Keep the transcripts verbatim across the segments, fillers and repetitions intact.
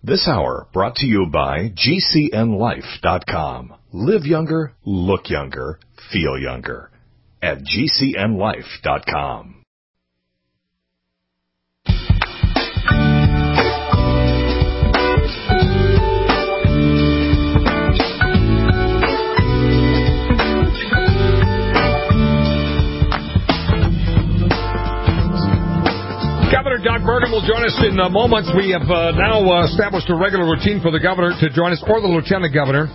This hour brought to you by G C N life dot com. Live younger, look younger, feel younger at G C N life dot com. Governor Doug Burgum will join us in uh, moments. We have uh, now uh, established a regular routine for the governor to join us, or the lieutenant governor,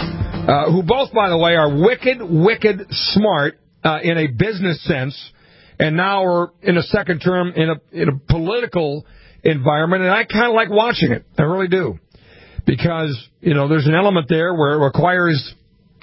uh, who both, by the way, are wicked, wicked smart uh, in a business sense, and now are in a second term in a in a political environment, and I kind of like watching it. I really do, because you know there's an element there where it requires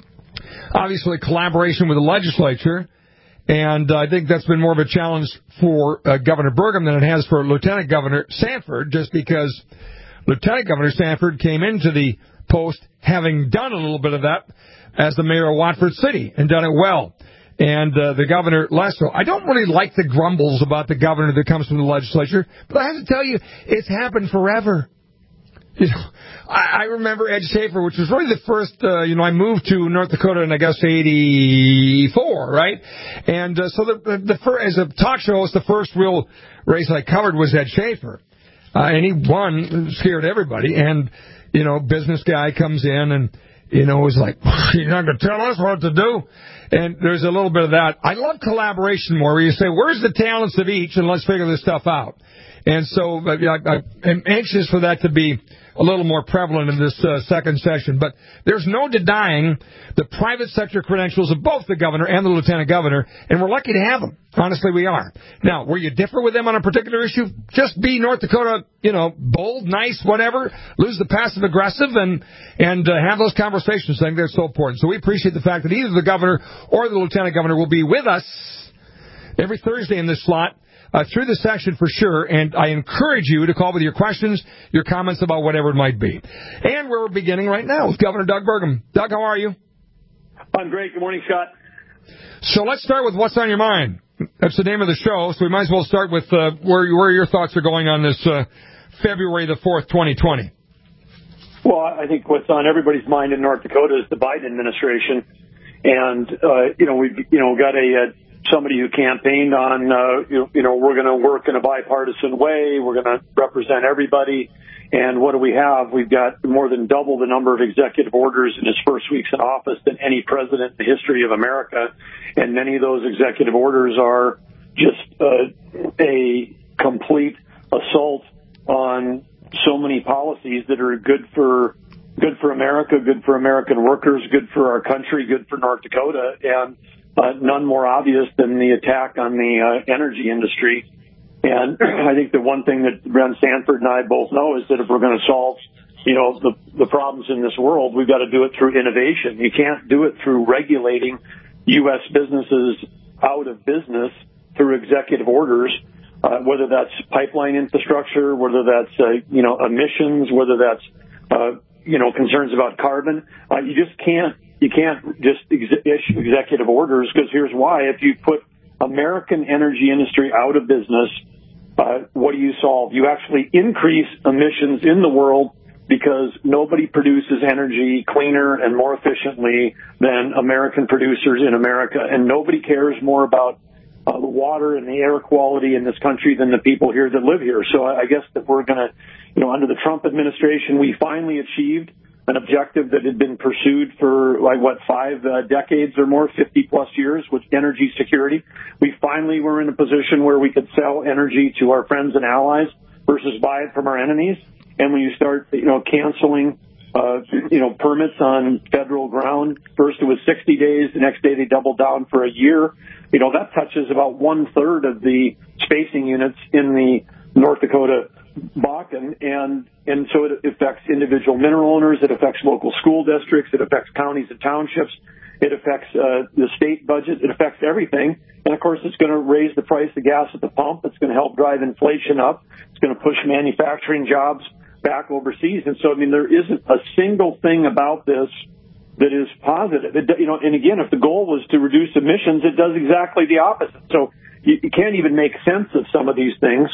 obviously collaboration with the legislature. And uh, I think that's been more of a challenge for uh, Governor Burgum than it has for Lieutenant Governor Sanford, just because Lieutenant Governor Sanford came into the post having done a little bit of that as the mayor of Watford City and done it well. And uh, the governor less so. I don't really like the grumbles about the governor that comes from the legislature, but I have to tell you, it's happened forever. You know, I, I remember Ed Schaefer, which was really the first, uh, you know, I moved to North Dakota in, I guess, eighty-four, right? And uh, so the, the, the first, as a talk show host, the first real race I covered was Ed Schaefer. Uh, and he won, scared everybody. And, you know, business guy comes in and, you know, was like, you're not going to tell us what to do? And there's a little bit of that. I love collaboration more, where you say, where's the talents of each, and let's figure this stuff out. And so uh, I, I'm anxious for that to be a little more prevalent in this uh, second session. But there's no denying the private sector credentials of both the governor and the lieutenant governor, and we're lucky to have them. Honestly, we are. Now, where you differ with them on a particular issue, just be North Dakota, you know, bold, nice, whatever, lose the passive-aggressive, and and uh, have those conversations. I think they're so important. So we appreciate the fact that either the governor or the lieutenant governor will be with us every Thursday in this slot. Uh, through the session for sure, and I encourage you to call with your questions, your comments about whatever it might be. And we're beginning right now with Governor Doug Burgum. Doug, how are you? I'm great. Good morning, Scott. So let's start with what's on your mind. That's the name of the show, so we might as well start with uh, where, where your thoughts are going on this uh, February the fourth, twenty twenty. Well, I think what's on everybody's mind in North Dakota is the Biden administration. And, uh, you know, we've, you know, got a... Uh, somebody who campaigned on, uh, you, you know, we're going to work in a bipartisan way. We're going to represent everybody. And what do we have? We've got more than double the number of executive orders in his first weeks in office than any president in the history of America. And many of those executive orders are just uh, a complete assault on so many policies that are good for good for America, good for American workers, good for our country, good for North Dakota. And Uh, none more obvious than the attack on the uh, energy industry. And I think the one thing that Ren Sanford and I both know is that if we're going to solve, you know, the, the problems in this world, we've got to do it through innovation. You can't do it through regulating U S businesses out of business through executive orders, uh, whether that's pipeline infrastructure, whether that's, uh, you know, emissions, whether that's, uh, you know, concerns about carbon. Uh, you just can't. You can't just ex- issue executive orders, because here's why. If you put American energy industry out of business, uh, what do you solve? You actually increase emissions in the world, because nobody produces energy cleaner and more efficiently than American producers in America. And nobody cares more about uh, the water and the air quality in this country than the people here that live here. So I guess that we're going to, you know, under the Trump administration, we finally achieved an objective that had been pursued for, like, what, five uh, decades or more, fifty-plus years, with energy security. We finally were in a position where we could sell energy to our friends and allies versus buy it from our enemies. And when you start, you know, canceling, uh, you know, permits on federal ground, first it was sixty days, the next day they doubled down for a year. You know, that touches about one-third of the spacing units in the North Dakota Bakken, and and so it affects individual mineral owners, it affects local school districts, it affects counties and townships, it affects uh, the state budget, it affects everything. And of course, it's going to raise the price of gas at the pump. It's going to help drive inflation up. It's going to push manufacturing jobs back overseas. And so, I mean, there isn't a single thing about this that is positive. It, you know, and again, if the goal was to reduce emissions, it does exactly the opposite. So you, you can't even make sense of some of these things.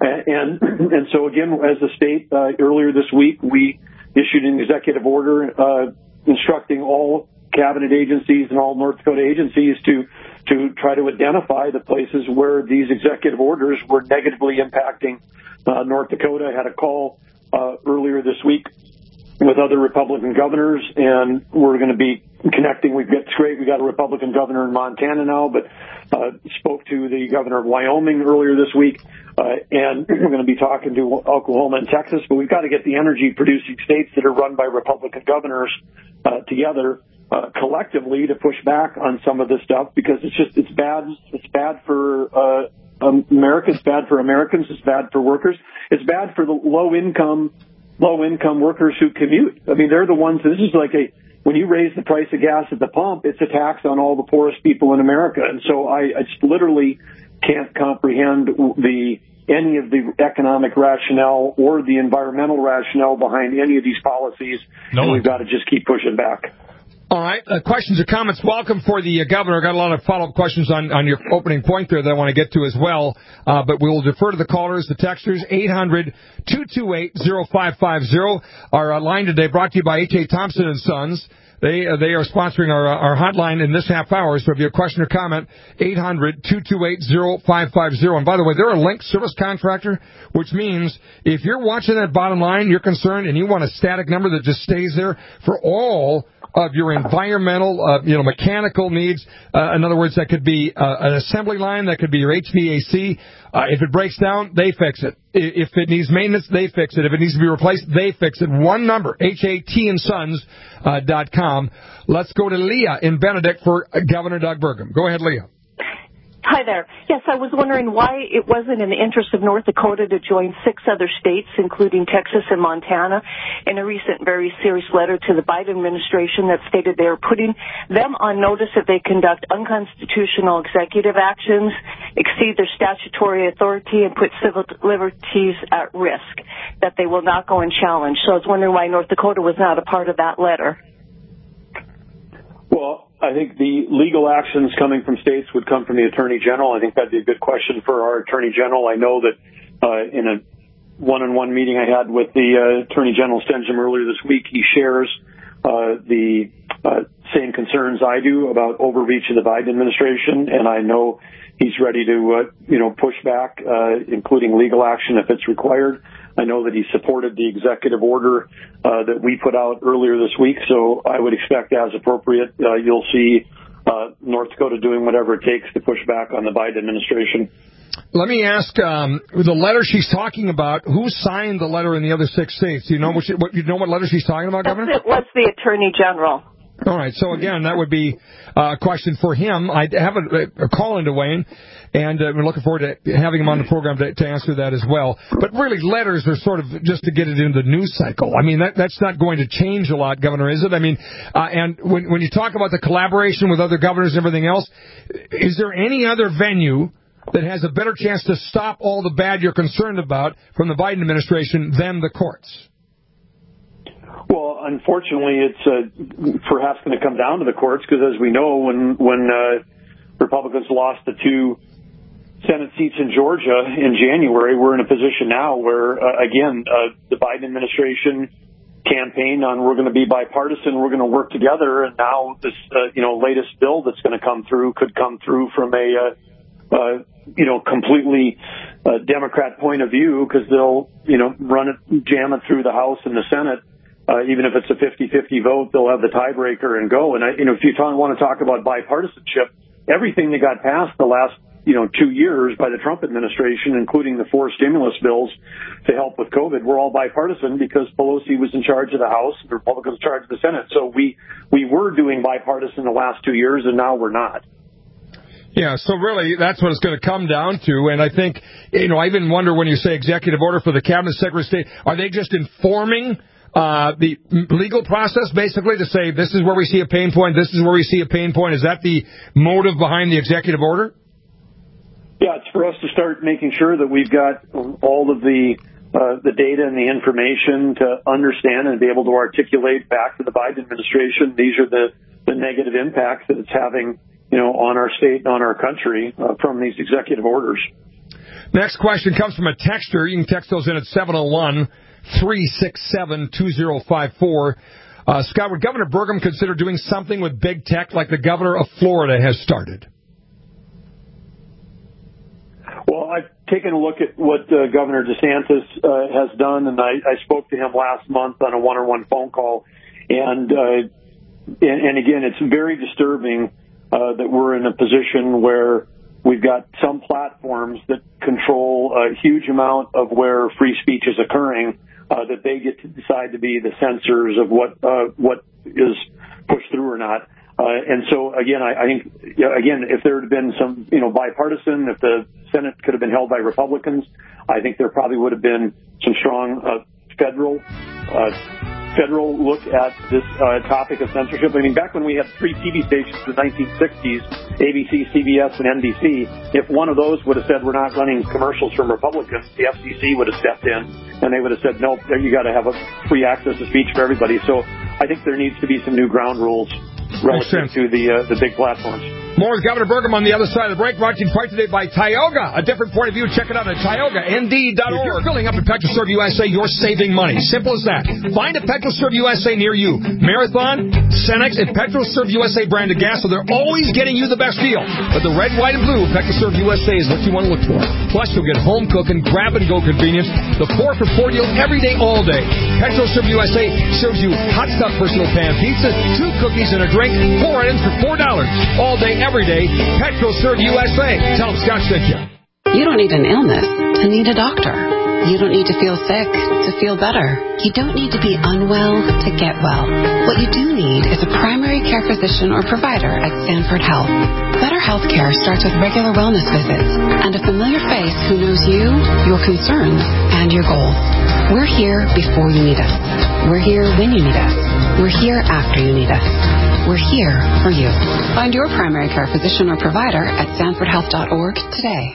And and so again, as a state, uh, earlier this week, we issued an executive order uh, instructing all cabinet agencies and all North Dakota agencies to to try to identify the places where these executive orders were negatively impacting uh, North Dakota. I had a call uh, earlier this week with other Republican governors, and we're going to be connecting. We've got, it's great. We got a Republican governor in Montana now, but uh, spoke to the governor of Wyoming earlier this week, uh, and we're going to be talking to Oklahoma and Texas. But we've got to get the energy-producing states that are run by Republican governors uh, together uh, collectively to push back on some of this stuff, because it's just it's bad. It's bad for uh, America. It's bad for Americans. It's bad for workers. It's bad for the low-income. low-income workers who commute. I mean, they're the ones, this is like a, when you raise the price of gas at the pump, it's a tax on all the poorest people in America. And so I, I just literally can't comprehend the, any of the economic rationale or the environmental rationale behind any of these policies. No. And we've got to just keep pushing back. All right. Uh, questions or comments? Welcome for the uh, governor. Got a lot of follow-up questions on, on your opening point there that I want to get to as well. Uh, but we will defer to the callers, the texters, eight hundred, two two eight, oh five five oh. Our uh, line today brought to you by H A. Thompson and Sons. They uh, they are sponsoring our uh, our hotline in this half hour. So if you have a question or comment, eight hundred, two two eight, oh five five oh. And by the way, they're a linked service contractor, which means if you're watching that bottom line, you're concerned, and you want a static number that just stays there for all of your environmental, uh, you know, mechanical needs. Uh, in other words, that could be uh, an assembly line, that could be your H V A C. Uh, if it breaks down, they fix it. If it needs maintenance, they fix it. If it needs to be replaced, they fix it. One number, H A T and Sons dot com. Let's go to Leah in Benedict for Governor Doug Burgum. Go ahead, Leah. Hi there. Yes, I was wondering why it wasn't in the interest of North Dakota to join six other states, including Texas and Montana, in a recent very serious letter to the Biden administration that stated they are putting them on notice if they conduct unconstitutional executive actions, exceed their statutory authority, and put civil liberties at risk, that they will not go and challenge. So I was wondering why North Dakota was not a part of that letter. Well, I think the legal actions coming from states would come from the Attorney General. I think that'd be a good question for our Attorney General. I know that uh, in a one-on-one meeting I had with the uh, Attorney General Stensham earlier this week, he shares uh, the uh, same concerns I do about overreach of the Biden administration, and I know he's ready to, uh, you know, push back, uh, including legal action if it's required. I know that he supported the executive order uh, that we put out earlier this week, so I would expect, as appropriate, uh, you'll see uh, North Dakota doing whatever it takes to push back on the Biden administration. Let me ask, um, the letter she's talking about, who signed the letter in the other six states? Do you know what, she, what, you know what letter she's talking about, That's Governor? It was the Attorney General. All right. So, again, that would be a question for him. I have a, a call into Wayne, and uh, we're looking forward to having him on the program to, to answer that as well. But really, letters are sort of just to get it into the news cycle. I mean, that, that's not going to change a lot, Governor, is it? I mean, uh, and when, when you talk about the collaboration with other governors and everything else, is there any other venue that has a better chance to stop all the bad you're concerned about from the Biden administration than the courts? Well, unfortunately, it's uh, perhaps going to come down to the courts, because as we know, when when uh, Republicans lost the two Senate seats in Georgia in January, we're in a position now where, uh, again, uh, the Biden administration campaigned on we're going to be bipartisan, we're going to work together, and now this uh, you know latest bill that's going to come through could come through from a uh, uh, you know completely uh, Democrat point of view, because they'll you know run it, jam it through the House and the Senate. Uh, even if it's a fifty-fifty vote, they'll have the tiebreaker and go. And, I, you know, if you talk, want to talk about bipartisanship, everything that got passed the last, you know, two years by the Trump administration, including the four stimulus bills to help with COVID, were all bipartisan because Pelosi was in charge of the House, the Republicans in charge of the Senate. So we, we were doing bipartisan the last two years, and now we're not. Yeah, so really, that's what it's going to come down to. And I think, you know, I even wonder when you say executive order for the Cabinet Secretary of State, are they just informing Uh, the legal process, basically, to say this is where we see a pain point, this is where we see a pain point? Is that the motive behind the executive order? Yeah, it's for us to start making sure that we've got all of the uh, the data and the information to understand and be able to articulate back to the Biden administration, these are the, the negative impacts that it's having, you know, on our state and on our country uh, from these executive orders. Next question comes from a texter. You can text those in at seven oh one, three six seven, two oh five four. Uh, Scott, would Governor Burgum consider doing something with big tech like the governor of Florida has started? Well, I've taken a look at what uh, Governor DeSantis uh, has done, and I, I spoke to him last month on a one-on-one phone call. And, uh, and, and again, it's very disturbing uh, that we're in a position where we've got some platforms that control a huge amount of where free speech is occurring, uh, that they get to decide to be the censors of what uh, what is pushed through or not. Uh, and so, again, I, I think, you know, again, if there had been some, you know, bipartisan, if the Senate could have been held by Republicans, I think there probably would have been some strong uh, federal uh, federal look at this uh, topic of censorship. I mean, back when we had three T V stations in the nineteen sixties, A B C, C B S, and N B C, if one of those would have said we're not running commercials from Republicans, the F C C would have stepped in, and they would have said, nope, you got to have a free access to speech for everybody. So I think there needs to be some new ground rules relative to the uh, the big platforms. More with Governor Burgum on the other side of the break. Brought to you in part today by Tioga. A different point of view. Check it out at Tioga N D dot org. If you're filling up at PetroServe U S A, you're saving money. Simple as that. Find a PetroServe U S A near you. Marathon, Cenex, and PetroServe U S A branded gas, so they're always getting you the best deal. But the red, white, and blue PetroServe U S A is what you want to look for. Plus, you'll get home cooking, grab-and-go convenience, the four for four deal every day, all day. PetroServe U S A serves you hot stuff personal pan pizza, two cookies, and a drink, four items for four dollars. All day, every day. PetroServe U S A. Tell them Scott sent you. You don't need an illness to need a doctor. You don't need to feel sick to feel better. You don't need to be unwell to get well. What you do need is a primary care physician or provider at Stanford Health. Better health care starts with regular wellness visits and a familiar face who knows you, your concerns, and your goals. We're here before you need us. We're here when you need us. We're here after you need us. We're here for you. Find your primary care physician or provider at stanford health dot org today.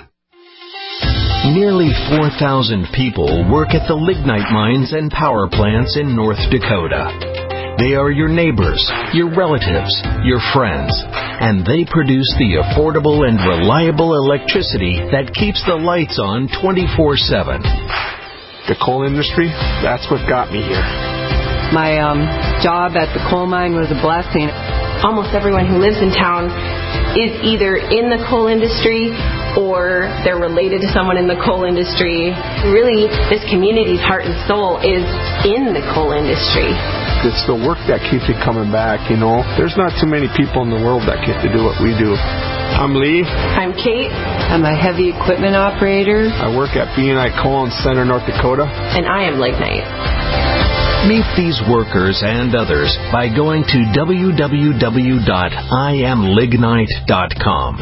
Nearly four thousand people work at the lignite mines and power plants in North Dakota. They are your neighbors, your relatives, your friends, and they produce the affordable and reliable electricity that keeps the lights on twenty-four seven. The coal industry, that's what got me here. My um, job at the coal mine was a blessing. Almost everyone who lives in town is either in the coal industry or they're related to someone in the coal industry. Really, this community's heart and soul is in the coal industry. It's the work that keeps me coming back, you know. There's not too many people in the world that get to do what we do. I'm Lee. I'm Kate. I'm a heavy equipment operator. I work at B and I Coal in Center, North Dakota. And I am Lignite. Meet these workers and others by going to w w w dot i am lignite dot com.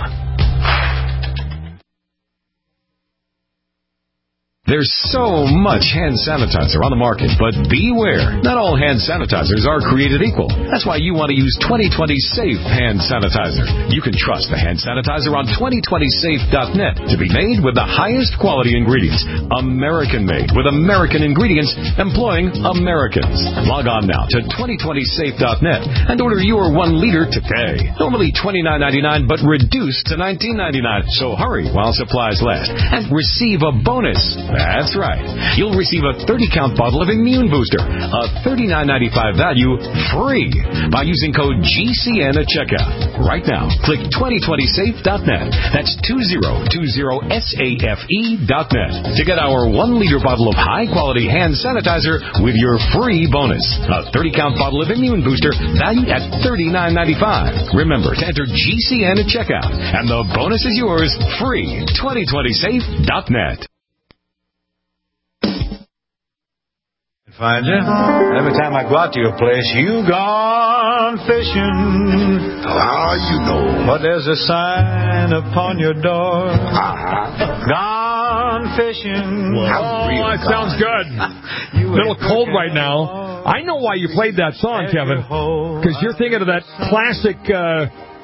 There's so much hand sanitizer on the market, but beware. Not all hand sanitizers are created equal. That's why you want to use twenty twenty Safe Hand Sanitizer. You can trust the hand sanitizer on twenty twenty safe dot net to be made with the highest quality ingredients. American-made with American ingredients employing Americans. Log on now to twenty twenty safe dot net and order your one liter today. Normally twenty-nine ninety-nine, but reduced to nineteen ninety-nine. So hurry while supplies last and receive a bonus. That's right. You'll receive a thirty count bottle of Immune Booster, a thirty-nine ninety-five value, free by using code G C N at checkout. Right now, click twenty twenty safe dot net. That's two thousand twenty safe dot net to get our one liter bottle of high-quality hand sanitizer with your free bonus. A thirty count bottle of Immune Booster valued at thirty-nine ninety-five. Remember to enter G C N at checkout, and the bonus is yours free. twenty twenty safe dot net. Find you. Every time I go out to your place, you gone fishing. Ah, you know. But there's a sign upon your door. Uh-huh. Gone fishing. Well, oh, that gone. Sounds good. A little cold right now. I know why you played that song, Kevin. Because you're thinking of that classic uh,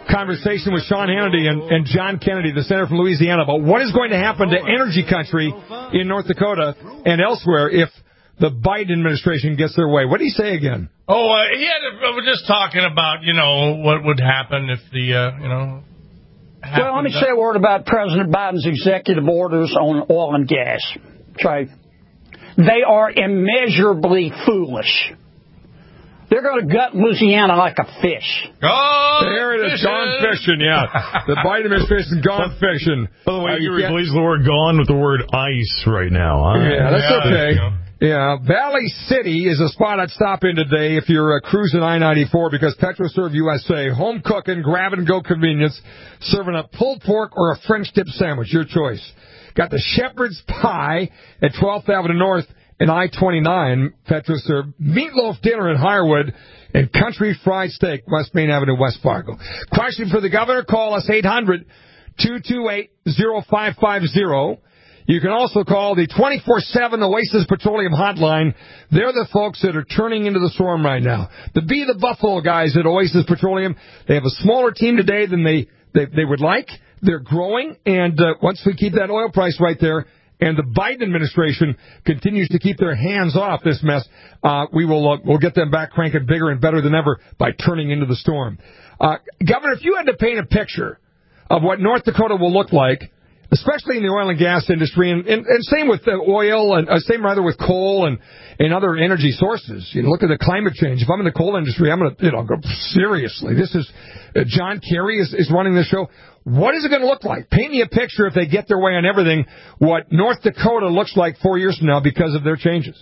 conversation with Sean Hannity and, and John Kennedy, the senator from Louisiana, about what is going to happen to energy country in North Dakota and elsewhere if the Biden administration gets their way. What did he say again? Oh, uh, he had. A, we're just talking about, you know, what would happen if the, uh, you know. Well, let me say a word about President Biden's executive orders on oil and gas. Trey. They are immeasurably foolish. They're going to gut Louisiana like a fish. Gone there it is, fishing. gone fishing, yeah. The Biden administration gone fishing. By the way, uh, you replace the word gone with the word ice right now. Huh? Yeah, that's yeah, okay. Yeah, Valley City is a spot I'd stop in today if you're uh, cruising I ninety-four because PetroServe U S A, home cooking, grab-and-go convenience, serving up pulled pork or a French dip sandwich, your choice. Got the Shepherd's Pie at twelfth Avenue North and I twenty-nine, PetroServe, meatloaf dinner in Hirewood, and country fried steak, West Main Avenue, West Fargo. Question for the governor, call us eight hundred, two two eight, oh five five oh. You can also call the twenty-four seven Oasis Petroleum Hotline. They're the folks that are turning into the storm right now. The Be the Buffalo guys at Oasis Petroleum, they have a smaller team today than they, they, they would like. They're growing, and uh, once we keep that oil price right there, and the Biden administration continues to keep their hands off this mess, uh, we will uh, we'll get them back cranking bigger and better than ever by turning into the storm. Uh, Governor, if you had to paint a picture of what North Dakota will look like, especially in the oil and gas industry, and, and, and same with the oil, and uh, same rather with coal and, and other energy sources. You know, look at the climate change. If I'm in the coal industry, I'm going to, you know, go seriously. This is uh, John Kerry is, is running this show. What is it going to look like? Paint me a picture if they get their way on everything. What North Dakota looks like four years from now because of their changes.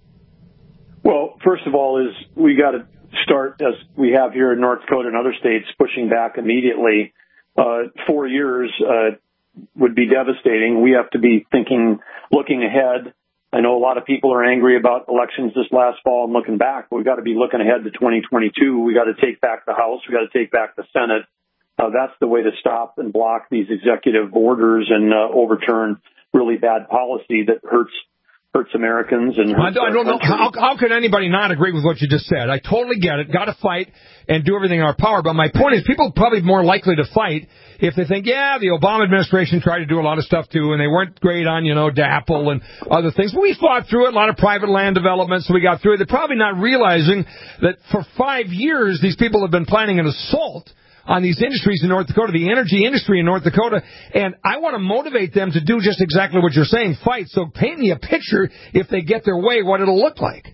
Well, first of all, is we got to start as we have here in North Dakota and other states pushing back immediately. Uh, four years. Uh, would be devastating. We have to be thinking, looking ahead. I know a lot of people are angry about elections this last fall and looking back, but we've got to be looking ahead to twenty twenty-two. We got to take back the House. We got to take back the Senate. Uh, that's the way to stop and block these executive orders and uh, overturn really bad policy that hurts hurts Americans. And hurts I don't know. How, how can anybody not agree with what you just said? I totally get it. Got to fight and do everything in our power. But my point is people are probably more likely to fight if they think, yeah, the Obama administration tried to do a lot of stuff, too, and they weren't great on, you know, DAPL and other things. But we fought through it, a lot of private land development, so we got through it. They're probably not realizing that for five years these people have been planning an assault on these industries in North Dakota, the energy industry in North Dakota, and I want to motivate them to do just exactly what you're saying, fight. So paint me a picture, if they get their way, what it'll look like.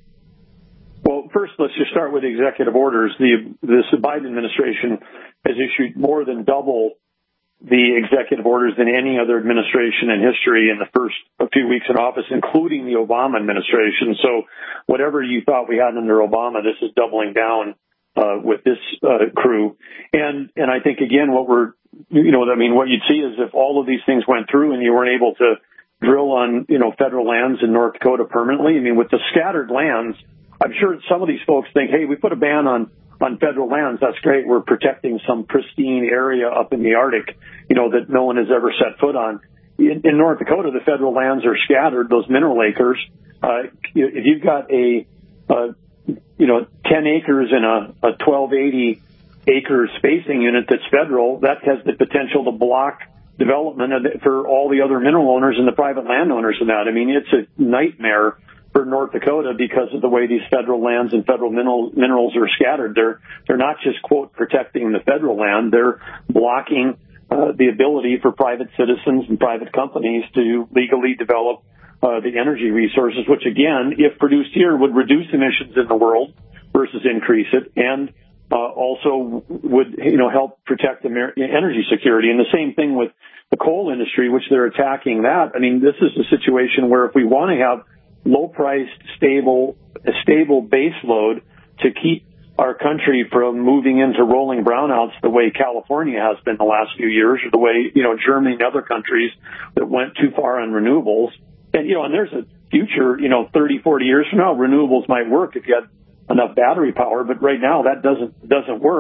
Well, first, let's just start with the executive orders. The this Biden administration has issued more than double the executive orders than any other administration in history in the first few weeks in office, including the Obama administration. So whatever you thought we had under Obama, this is doubling down uh, with this uh, crew. And and I think, again, what we're, you know, I mean, what you'd see is if all of these things went through and you weren't able to drill on, you know, federal lands in North Dakota permanently, I mean, with the scattered lands, I'm sure some of these folks think, hey, we put a ban on on federal lands. That's great. We're protecting some pristine area up in the Arctic, you know, that no one has ever set foot on. In, in North Dakota, the federal lands are scattered, those mineral acres. Uh, if you've got a, uh, you know, ten acres in a, a twelve eighty acre spacing unit that's federal, that has the potential to block development for all the other mineral owners and the private landowners in that. I mean, it's a nightmare for North Dakota because of the way these federal lands and federal mineral, minerals are scattered. They're they're not just, quote, protecting the federal land. They're blocking uh, the ability for private citizens and private companies to legally develop uh, the energy resources, which, again, if produced here, would reduce emissions in the world versus increase it, and uh, also would, you know, help protect Amer- energy security. And the same thing with the coal industry, which they're attacking that. I mean, this is a situation where if we want to have low-priced, stable, a stable base load to keep our country from moving into rolling brownouts the way California has been the last few years, or the way, you know, Germany and other countries that went too far on renewables. And, you know, and there's a future, you know, thirty, forty years from now, renewables might work if you had enough battery power, but right now that doesn't doesn't work.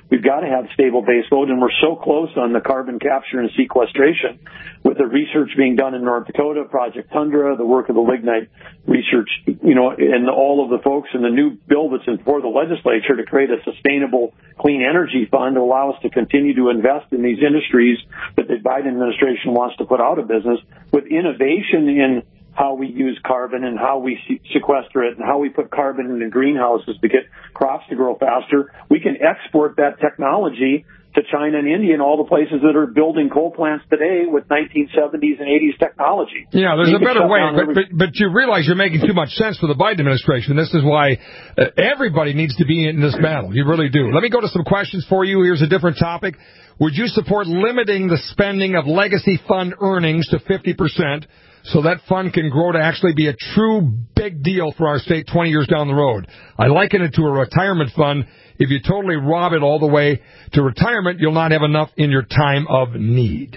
we've got to have stable base load, and we're so close on the carbon capture and sequestration with the research being done in North Dakota, Project Tundra, the work of the lignite research, you know, and all of the folks in the new bill that's before the legislature to create a sustainable clean energy fund to allow us to continue to invest in these industries that the Biden administration wants to put out of business with innovation in how we use carbon and how we sequester it and how we put carbon into greenhouses to get crops to grow faster. We can export that technology to China and India and all the places that are building coal plants today with nineteen seventies and eighties technology. Yeah, there's you a better way, but, every- but, but you realize you're making too much sense for the Biden administration. This is why uh, everybody needs to be in this battle. You really do. Let me go to some questions for you. Here's a different topic. Would you support limiting the spending of legacy fund earnings to fifty percent so that fund can grow to actually be a true big deal for our state twenty years down the road? I liken it to a retirement fund. If you totally rob it all the way to retirement, you'll not have enough in your time of need.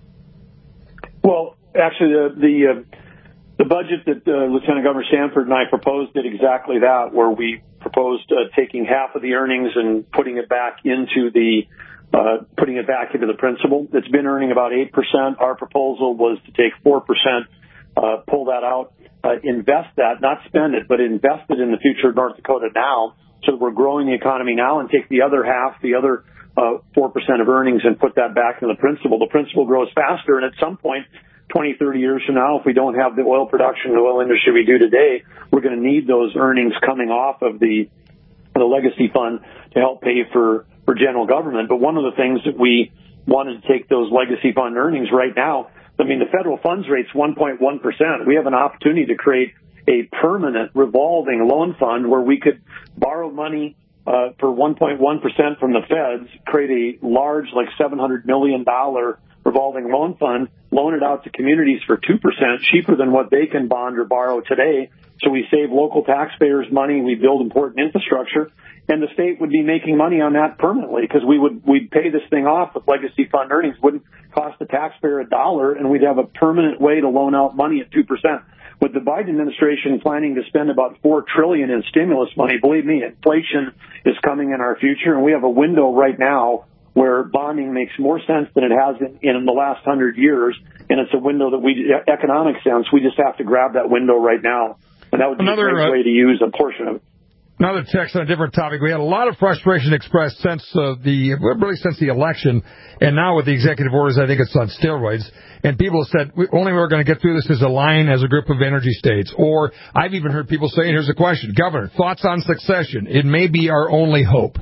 Well, actually, the the, uh, the budget that uh, Lieutenant Governor Stanford and I proposed did exactly that, where we proposed uh, taking half of the earnings and putting it back into the uh, putting it back into the principal. It's been earning about eight percent. Our proposal was to take four percent, uh, pull that out, uh, invest that, not spend it, but invest it in the future of North Dakota now, so that we're growing the economy now, and take the other half, the other uh, four percent of earnings, and put that back in the principal. The principal grows faster, and at some point, twenty, thirty years from now, if we don't have the oil production, the oil industry we do today, we're going to need those earnings coming off of the the legacy fund to help pay for, for general government. But one of the things that we wanted to take those legacy fund earnings right now, I mean, the federal funds rate's one point one percent. We have an opportunity to create a permanent revolving loan fund where we could borrow money uh, for one point one percent from the feds, create a large, like seven hundred million dollars revolving loan fund, loan it out to communities for two percent, cheaper than what they can bond or borrow today. So we save local taxpayers money, we build important infrastructure, and the state would be making money on that permanently because we would we'd pay this thing off with legacy fund earnings. Wouldn't cost the taxpayer a dollar, and we'd have a permanent way to loan out money at two percent. With the Biden administration planning to spend about four trillion dollars in stimulus money, believe me, inflation is coming in our future, and we have a window right now where bonding makes more sense than it has in, in the last hundred years, and it's a window that we, economic sense, we just have to grab that window right now, and that would be Another, a great uh, way to use a portion of it. Another text on a different topic. We had a lot of frustration expressed since uh, the, well, really since the election, and now with the executive orders, I think it's on steroids. And people have said, we, only way we're going to get through this is align as a group of energy states. Or I've even heard people say, here's a question, Governor, thoughts on succession? It may be our only hope.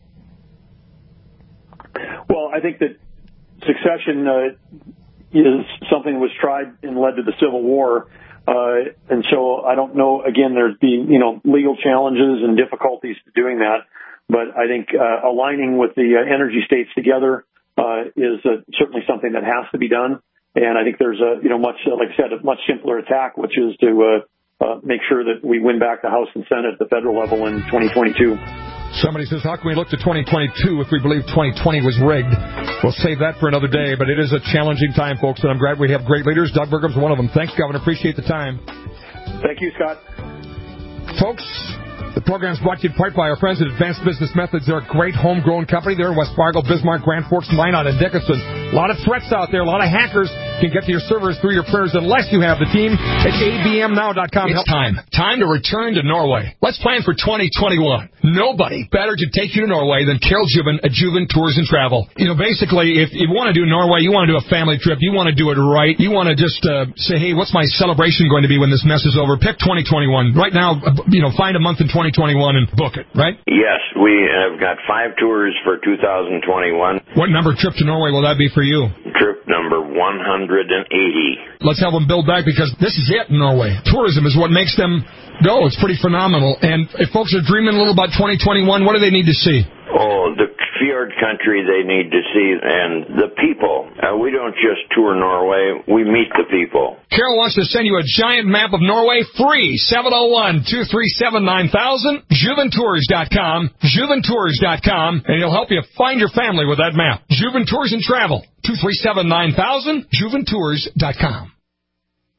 Well, I think that succession uh, is something that was tried and led to the Civil War. Uh, and so I don't know, again, there's the, you know, legal challenges and difficulties to doing that. But I think uh, aligning with the uh, energy states together uh, is uh, certainly something that has to be done. And I think there's a, you know, much, uh, like I said, a much simpler attack, which is to uh, uh, make sure that we win back the House and Senate at the federal level in twenty twenty-two. Somebody says, how can we look to twenty twenty-two if we believe twenty twenty was rigged? We'll save that for another day, but it is a challenging time, folks, and I'm glad we have great leaders. Doug Burgum's one of them. Thanks, Governor. Appreciate the time. Thank you, Scott. Folks, the program is brought to you in part by our friends at Advanced Business Methods. They're a great homegrown company. They're in West Fargo, Bismarck, Grand Forks, Minot, and Dickinson. A lot of threats out there. A lot of hackers can get to your servers through your printers unless you have the team at A B M now dot com. It's time. Time to return to Norway. Let's plan for twenty twenty-one. Nobody better to take you to Norway than Carol Juven at Juven Tours and Travel. You know, basically, if you want to do Norway, you want to do a family trip, you want to do it right, you want to just uh, say, hey, what's my celebration going to be when this mess is over? Pick twenty twenty-one. Right now, you know, find a month in twenty twenty-one and book it, right? Yes, we have got five tours for two thousand twenty-one. What number trip to Norway will that be for you? Trip number one hundred eighty. Let's help them build back because this is it in Norway. Tourism is what makes them go. It's pretty phenomenal. And if folks are dreaming a little about twenty twenty-one, what do they need to see? Oh, the fjord country they need to see, and the people. Uh, we don't just tour Norway, we meet the people. Carol wants to send you a giant map of Norway free. seven oh one, two three seven, nine thousand, juven tours dot com, juven tours dot com, and he'll help you find your family with that map. Juven Tours and Travel, two three seven, nine thousand, juven tours dot com.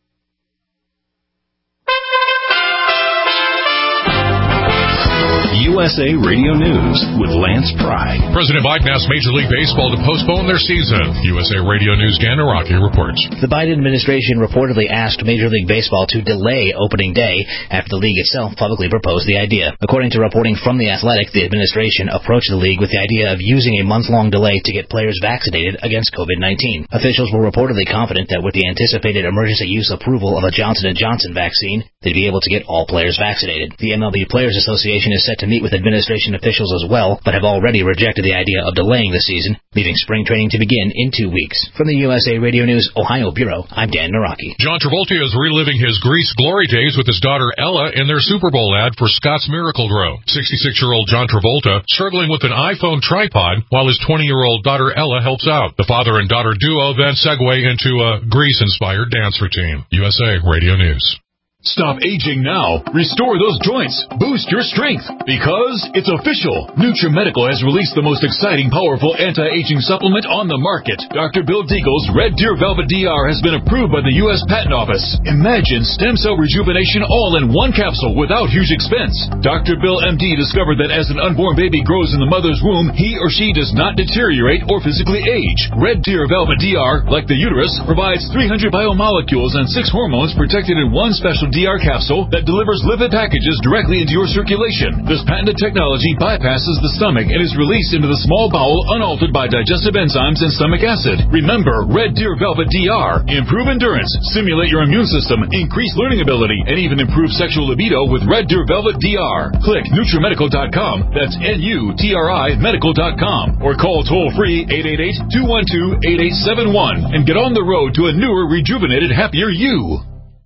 You U S A Radio News with Lance Pry. President Biden asked Major League Baseball to postpone their season. U S A Radio News' Dan Araki reports. The Biden administration reportedly asked Major League Baseball to delay opening day after the league itself publicly proposed the idea. According to reporting from The Athletic, the administration approached the league with the idea of using a month-long delay to get players vaccinated against COVID nineteen. Officials were reportedly confident that with the anticipated emergency use approval of a Johnson and Johnson vaccine, they'd be able to get all players vaccinated. The M L B Players Association is set to meet with administration officials as well, but have already rejected the idea of delaying the season, leaving spring training to begin in two weeks. From the U S A Radio News Ohio Bureau, I'm Dan Naraki. John Travolta is reliving his Grease glory days with his daughter Ella in their Super Bowl ad for Scott's Miracle-Gro. sixty-six-year-old John Travolta struggling with an iPhone tripod while his twenty-year-old daughter Ella helps out. The father and daughter duo then segue into a Grease-inspired dance routine. U S A Radio News. Stop aging now. Restore those joints. Boost your strength. Because it's official. NutriMedical has released the most exciting, powerful anti-aging supplement on the market. Doctor Bill Deagle's Red Deer Velvet D R has been approved by the U S Patent Office. Imagine stem cell rejuvenation all in one capsule without huge expense. Doctor Bill M D discovered that as an unborn baby grows in the mother's womb, he or she does not deteriorate or physically age. Red Deer Velvet D R, like the uterus, provides three hundred biomolecules and six hormones protected in one special D R capsule that delivers lipid packages directly into your circulation. This patented technology bypasses the stomach and is released into the small bowel unaltered by digestive enzymes and stomach acid. Remember, Red Deer Velvet D R. Improve endurance, stimulate your immune system, increase learning ability, and even improve sexual libido with Red Deer Velvet D R. Click NutriMedical dot com. That's N U T R I Medical dot com. Or call toll-free eight eight eight, two one two, eight eight seven one and get on the road to a newer, rejuvenated, happier you.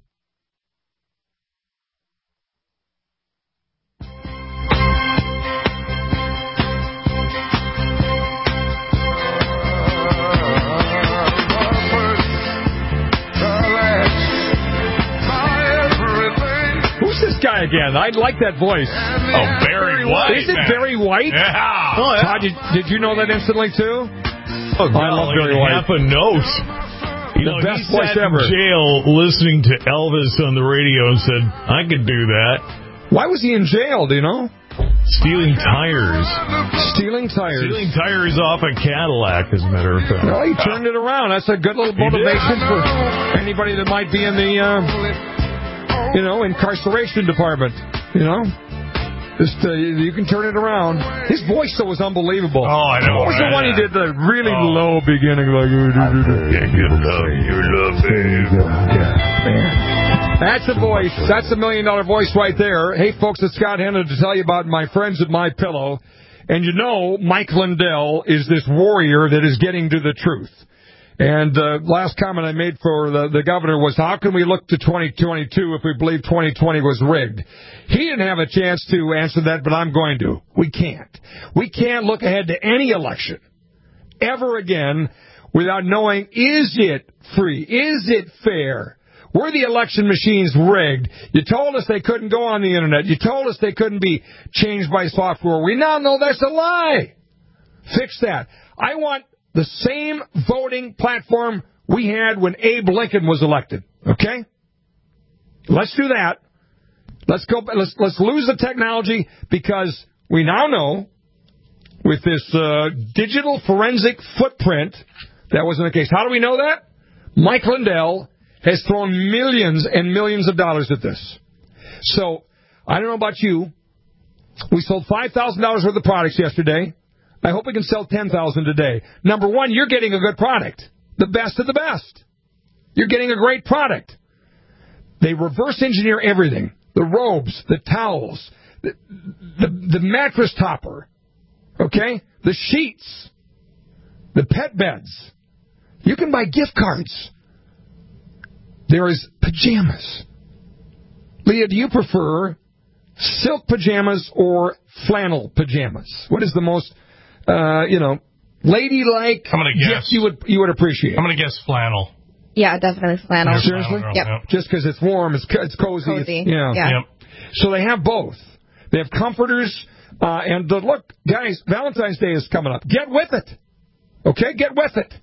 Guy again. I like that voice. Oh, Barry White. Is it man. Barry White? Yeah. Oh, yeah. Todd, did, did you know that instantly too? Oh, I love Barry White. Half a note. You the know, best he voice sat ever. in jail listening to Elvis on the radio and said, "I could do that." Why was he in jail? Do you know? Stealing tires. Stealing tires. Stealing tires off a Cadillac, as a matter of fact. Well, he turned it around. That's a good little motivation for anybody that might be in the, uh, you know, incarceration department. You know, just uh, you can turn it around. His voice though was unbelievable. Oh, I know. What was right? the one he did the really oh. low beginning, like you love, you love, That's the voice. That's the million dollar voice right there. Hey, folks, it's Scott Henry to tell you about my friends at My Pillow. And you know, Mike Lindell is this warrior that is getting to the truth. And the uh, last comment I made for the, the governor was, how can we look to twenty twenty-two if we believe twenty twenty was rigged? He didn't have a chance to answer that, but I'm going to. We can't. We can't look ahead to any election ever again without knowing, is it free? Is it fair? Were the election machines rigged? You told us they couldn't go on the Internet. You told us they couldn't be changed by software. We now know that's a lie. Fix that. I want the same voting platform we had when Abe Lincoln was elected. Okay? Let's do that. Let's go. Let's let's lose the technology, because we now know with this uh, digital forensic footprint that wasn't the case. How do we know that? Mike Lindell has thrown millions and millions of dollars at this. So I don't know about you. We sold five thousand dollars worth of products yesterday. I hope we can sell ten thousand today. Number one, you're getting a good product. The best of the best. You're getting a great product. They reverse engineer everything. The robes, the towels, the, the, the mattress topper, okay? The sheets, the pet beds. You can buy gift cards. There is pajamas. Leah, do you prefer silk pajamas or flannel pajamas? What is the most... Uh, you know, ladylike gift you would you would appreciate? I'm going to guess flannel. Yeah, definitely flannel. Seriously? Flannel, yep. yep. Just because it's warm, it's it's cozy. Cozy. It's, yeah. yeah. Yep. So they have both. They have comforters, uh, and the, look, guys, Valentine's Day is coming up. Get with it. Okay, get with it.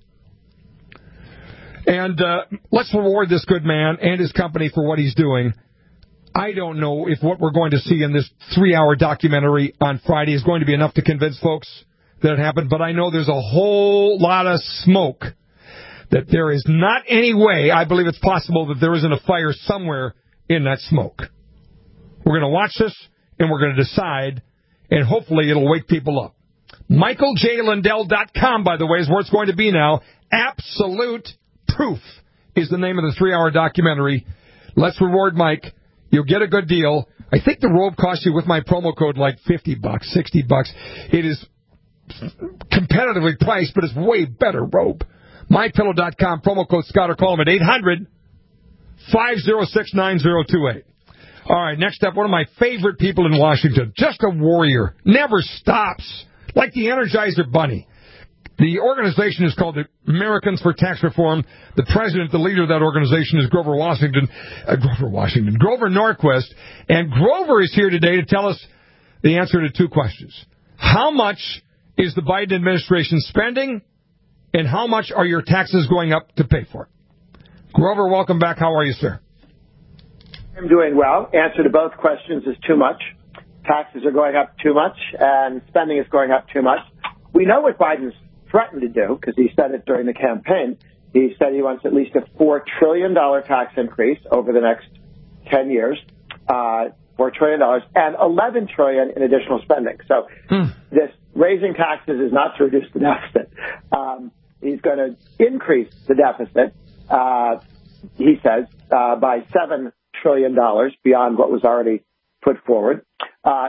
And uh, let's reward this good man and his company for what he's doing. I don't know if what we're going to see in this three-hour documentary on Friday is going to be enough to convince folks that it happened, but I know there's a whole lot of smoke, that there is not any way, I believe it's possible, that there isn't a fire somewhere in that smoke. We're going to watch this, and we're going to decide, and hopefully it'll wake people up. Michael J Lindell dot com, by the way, is where it's going to be now. Absolute Proof is the name of the three-hour documentary. Let's reward Mike. You'll get a good deal. I think the robe costs you with my promo code like fifty bucks, sixty bucks. It is competitively priced, but it's way better robe. My Pillow dot com, promo code Scott, or call them at eight hundred, five oh six, nine oh two eight. All right, next up, one of my favorite people in Washington, just a warrior, never stops, like the Energizer Bunny. The organization is called the Americans for Tax Reform. The president, the leader of that organization, is Grover Washington, uh, Grover Washington, Grover Norquist. And Grover is here today to tell us the answer to two questions. How much is the Biden administration spending, and how much are your taxes going up to pay for it? Grover, welcome back. How are you, sir? I'm doing well. Answer to both questions is too much. Taxes are going up too much, and spending is going up too much. We know what Biden's threatened to do, because he said it during the campaign. He said he wants at least a four trillion dollars tax increase over the next ten years, uh, four trillion dollars, and eleven trillion dollars in additional spending. So hmm. this raising taxes is not to reduce the deficit. Um, he's going to increase the deficit, uh, he says, uh, by seven trillion dollars beyond what was already put forward. Uh,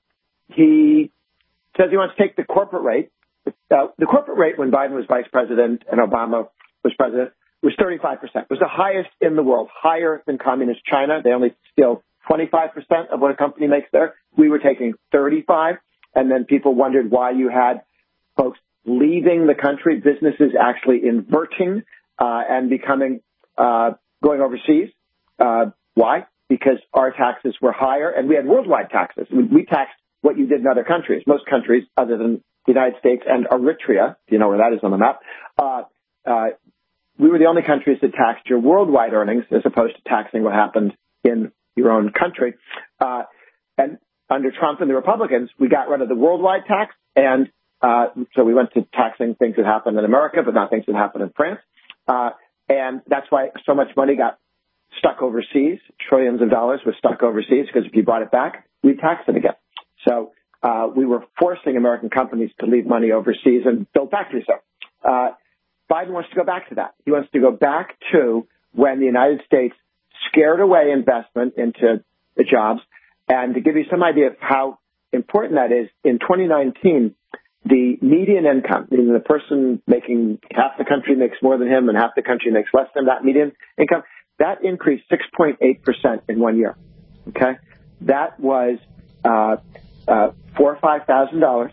he says he wants to take the corporate rate. Uh, the corporate rate when Biden was vice president and Obama was president was thirty-five percent. It was the highest in the world, higher than communist China. They only steal twenty-five percent of what a company makes there. We were taking thirty-five, and then people wondered why you had folks leaving the country, businesses actually inverting uh, and becoming, uh, going overseas. Uh, why? Because our taxes were higher, and we had worldwide taxes. We, we taxed what you did in other countries. Most countries, other than the United States and Eritrea, do you know where that is on the map? Uh, uh, we were the only countries that taxed your worldwide earnings as opposed to taxing what happened in your own country. Uh, and under Trump and the Republicans, we got rid of the worldwide tax, and uh, so we went to taxing things that happened in America, but not things that happened in France. Uh, and that's why so much money got stuck overseas. Trillions of dollars was stuck overseas, because if you brought it back, we'd tax it again. So uh, we were forcing American companies to leave money overseas and build factories there. Uh, Biden wants to go back to that. He wants to go back to when the United States scared away investment into the jobs. And to give you some idea of how important that is, in twenty nineteen, the median income, meaning the person making half the country makes more than him and half the country makes less than that median income, that increased six point eight percent in one year. Okay? That was uh, uh, four or five thousand dollars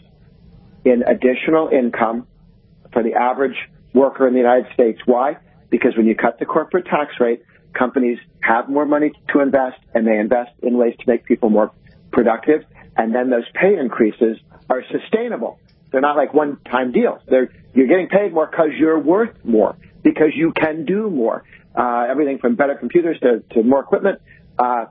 in additional income for the average worker in the United States. Why? Because when you cut the corporate tax rate, companies have more money to invest, and they invest in ways to make people more productive. And then those pay increases are sustainable. They're not like one-time deals. They're, you're getting paid more because you're worth more, because you can do more. Uh, everything from better computers to, to more equipment. Uh,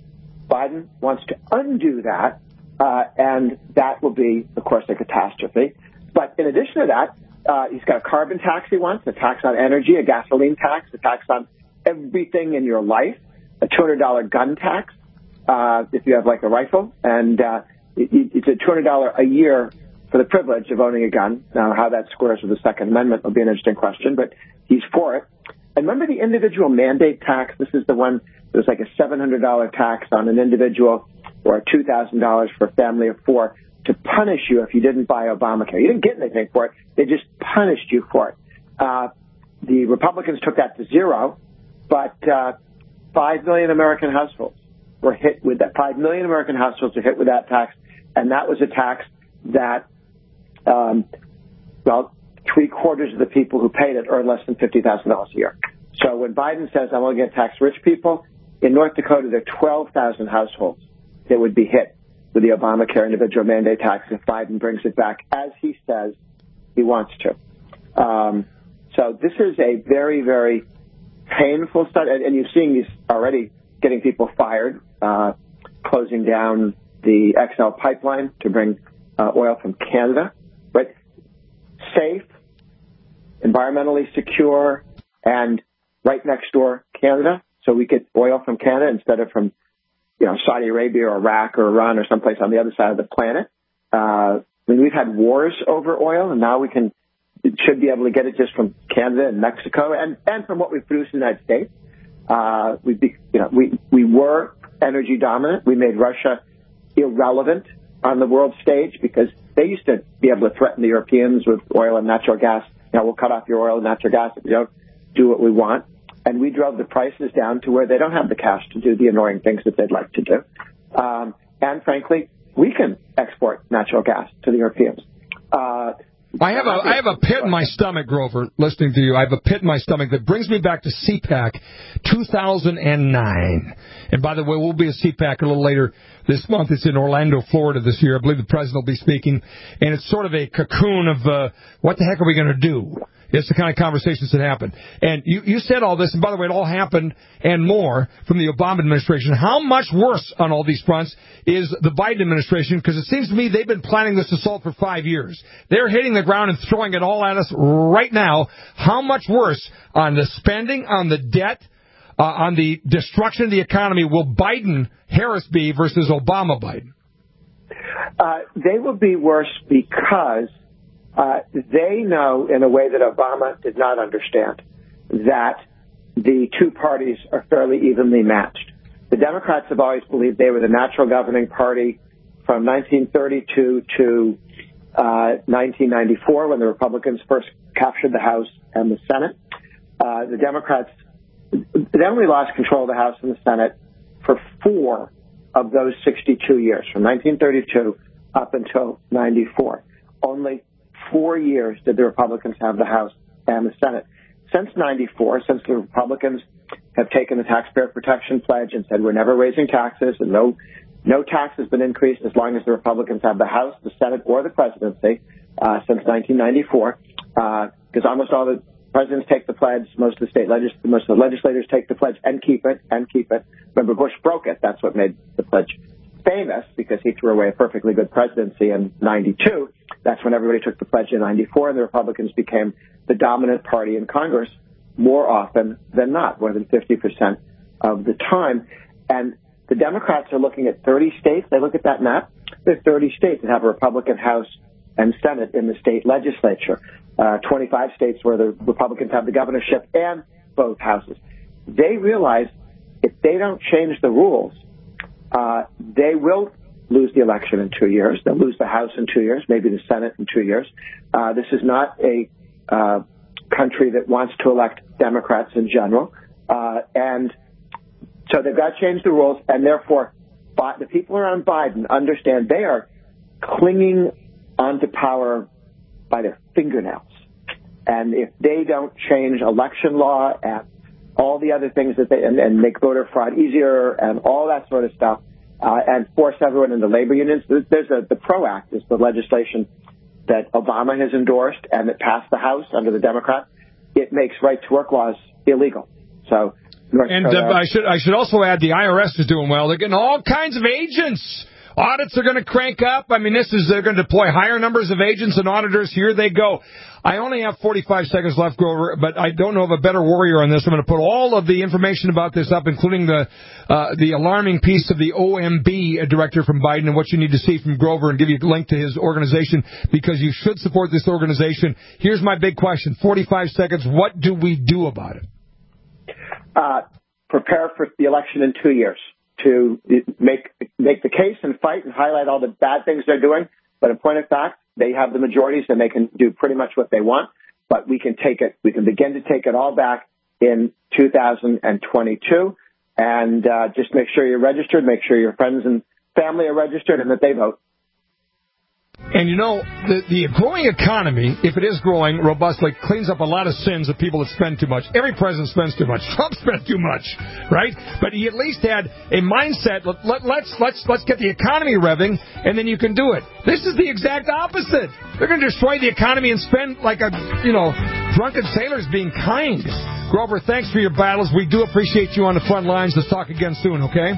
Biden wants to undo that, uh, and that will be, of course, a catastrophe. But in addition to that, uh, he's got a carbon tax he wants, a tax on energy, a gasoline tax, a tax on everything in your life, a two hundred dollars gun tax uh, if you have, like, a rifle, and uh, it, it's a two hundred dollars a year for the privilege of owning a gun. Now, how that squares with the Second Amendment will be an interesting question, but he's for it. And remember the individual mandate tax? This is the one that was like a seven hundred dollars tax on an individual, or two thousand dollars for a family of four, to punish you if you didn't buy Obamacare. You didn't get anything for it. They just punished you for it. Uh, the Republicans took that to zero, but uh, five million American households were hit with that. Five million American households were hit with that tax, and that was a tax that, um, well, three-quarters of the people who paid it earn less than fifty thousand dollars a year. So when Biden says, I'm only going to tax rich people, in North Dakota, there are twelve thousand households that would be hit with the Obamacare individual mandate tax if Biden brings it back, as he says he wants to. Um, so this is a very, very painful study, and you're seeing these already getting people fired, uh, closing down the X L pipeline to bring uh, oil from Canada, but safe, environmentally secure, and right next door Canada, so we get oil from Canada instead of from, you know, Saudi Arabia or Iraq or Iran or someplace on the other side of the planet. Uh, I mean, we've had wars over oil, and now we can should be able to get it just from Canada and Mexico, and, and from what we produce in the United States. Uh, we, be, you know, we we were energy dominant. We made Russia irrelevant on the world stage because they used to be able to threaten the Europeans with oil and natural gas. You know, we'll cut off your oil and natural gas if you don't do what we want. And we drove the prices down to where they don't have the cash to do the annoying things that they'd like to do. Um, and frankly, we can export natural gas to the Europeans. Uh, I have a I have a pit in my stomach, Grover, listening to you. I have a pit in my stomach that brings me back to C PAC two thousand nine. And by the way, we'll be at C PAC a little later this month. It's in Orlando, Florida this year. I believe the president will be speaking. And it's sort of a cocoon of uh, what the heck are we going to do? It's the kind of conversations that happen. And you, you said all this, and by the way, it all happened and more from the Obama administration. How much worse on all these fronts is the Biden administration? Because it seems to me they've been planning this assault for five years. They're hitting the ground and throwing it all at us right now. How much worse on the spending, on the debt, uh, on the destruction of the economy will Biden-Harris be versus Obama-Biden? Uh, they will be worse because Uh, they know in a way that Obama did not understand that the two parties are fairly evenly matched. The Democrats have always believed they were the natural governing party from nineteen thirty-two to uh, nineteen ninety-four when the Republicans first captured the House and the Senate. Uh, the Democrats, they only lost control of the House and the Senate for four of those sixty-two years, from nineteen thirty-two up until ninety-four. Only Four years did the Republicans have the House and the Senate. Since ninety-four, since the Republicans have taken the taxpayer protection pledge and said we're never raising taxes and no no tax has been increased as long as the Republicans have the House, the Senate, or the presidency uh, since nineteen ninety-four, because uh, almost all the presidents take the pledge, most of the state legis- most of the legislators take the pledge and keep it and keep it. Remember, Bush broke it. That's what made the pledge famous, because he threw away a perfectly good presidency in ninety-two. That's when everybody took the pledge in ninety-four, and the Republicans became the dominant party in Congress more often than not, more than fifty percent of the time. And the Democrats are looking at thirty states. They look at that map. There are thirty states that have a Republican House and Senate in the state legislature, uh, twenty-five states where the Republicans have the governorship and both houses. They realize if they don't change the rules, uh, they will lose the election in two years. They'll lose the House in two years, maybe the Senate in two years. Uh, this is not a uh, country that wants to elect Democrats in general. Uh, and so they've got to change the rules, and therefore the people around Biden understand they are clinging onto power by their fingernails. And if they don't change election law and all the other things that they, and, and make voter fraud easier and all that sort of stuff, Uh, and force everyone into labor unions. There's a, the PRO Act is the legislation that Obama has endorsed and that passed the House under the Democrats. It makes right-to-work laws illegal. So, North and Dakota, uh, I should I should also add the I R S is doing well. They're getting all kinds of agents. Audits are going to crank up. I mean, this is they're going to deploy higher numbers of agents and auditors. Here they go. I only have forty-five seconds left, Grover, but I don't know of a better warrior on this. I'm going to put all of the information about this up, including the uh, the alarming piece of the O M B director from Biden and what you need to see from Grover, and give you a link to his organization, because you should support this organization. Here's my big question. forty-five seconds. What do we do about it? Uh, prepare for the election in two years to make make the case and fight and highlight all the bad things they're doing. But in point of fact, they have the majorities and they can do pretty much what they want. But we can take it, we can begin to take it all back in two thousand twenty-two. And uh, just make sure you're registered, make sure your friends and family are registered, and that they vote. And you know, the, the growing economy, if it is growing robustly, cleans up a lot of sins of people that spend too much. Every president spends too much. Trump spent too much, right? But he at least had a mindset. Let, let, let's let's let's get the economy revving, and then you can do it. This is the exact opposite. They're going to destroy the economy and spend like a, you know, Drunken sailors being kind. Grover, thanks for your battles. We do appreciate you on the front lines. Let's talk again soon, okay?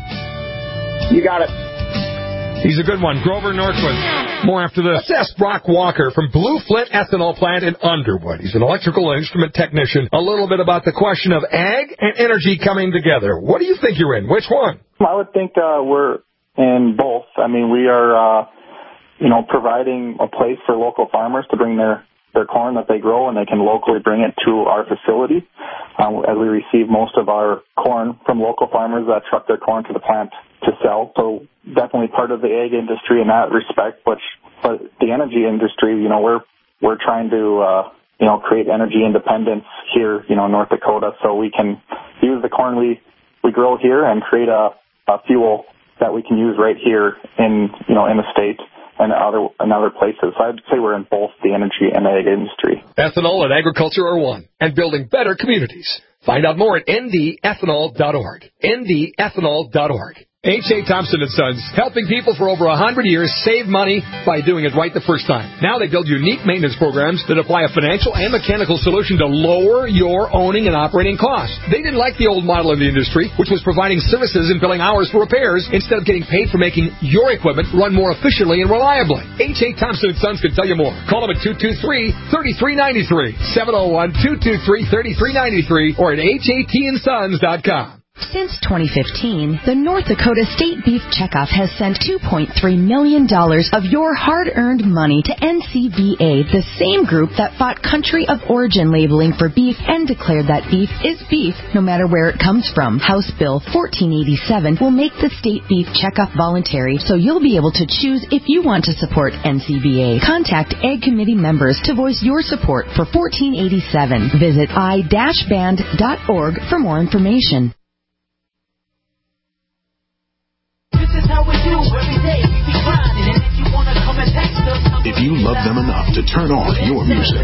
You got it. He's a good one. Grover Norquist. More after this. Let's ask Brock Walker from Blue Flint Ethanol Plant in Underwood. He's an electrical instrument technician. A little bit about the question of ag and energy coming together. What do you think you're in? Which one? I would think uh, we're in both. I mean, we are, uh, you know, providing a place for local farmers to bring their, their corn that they grow, and they can locally bring it to our facility, uh, as we receive most of our corn from local farmers that truck their corn to the plant to sell. So definitely part of the ag industry in that respect, but, but the energy industry, you know, we're, we're trying to, uh, you know, create energy independence here, you know, in North Dakota, so we can use the corn we, we grow here and create a, a fuel that we can use right here in, you know, in the state and other, and other places. So I'd say we're in both the energy and ag industry. Ethanol and agriculture are one, and building better communities. Find out more at N D ethanol dot org. N D ethanol dot org. H A. Thompson and Sons, helping people for over one hundred years save money by doing it right the first time. Now they build unique maintenance programs that apply a financial and mechanical solution to lower your owning and operating costs. They didn't like the old model in the industry, which was providing services and billing hours for repairs instead of getting paid for making your equipment run more efficiently and reliably. H A. Thompson and Sons can tell you more. Call them at two two three, three three nine three, seven oh one, two two three, three three nine three, or at H A T and sons dot com. Since twenty fifteen, the North Dakota State Beef Checkoff has sent two point three million dollars of your hard-earned money to N C B A, the same group that fought country of origin labeling for beef and declared that beef is beef no matter where it comes from. House Bill fourteen eighty-seven will make the State Beef Checkoff voluntary, so you'll be able to choose if you want to support N C B A. Contact Ag Committee members to voice your support for fourteen eighty-seven. Visit i dash band dot org for more information. If you love them enough to turn off your music